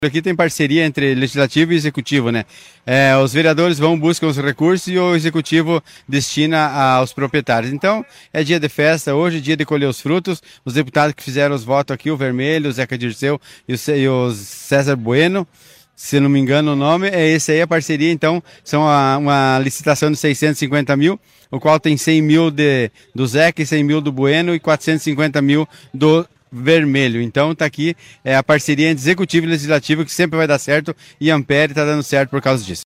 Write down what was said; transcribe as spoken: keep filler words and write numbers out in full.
Aqui tem parceria entre legislativo e executivo, né? É, os vereadores vão buscar os recursos e o executivo destina aos proprietários. Então, é dia de festa hoje, dia de colher os frutos. Os deputados que fizeram os votos aqui, o Vermelho, o Zeca Dirceu e o, C- e o César Bueno, se não me engano o nome, é esse aí a parceria. Então, são a- uma licitação de seiscentos e cinquenta mil, o qual tem cem mil de, do Zeca e cem mil do Bueno e quatrocentos e cinquenta mil do Vermelho. Então tá aqui é a parceria entre executivo e legislativo que sempre vai dar certo e Ampere tá dando certo por causa disso.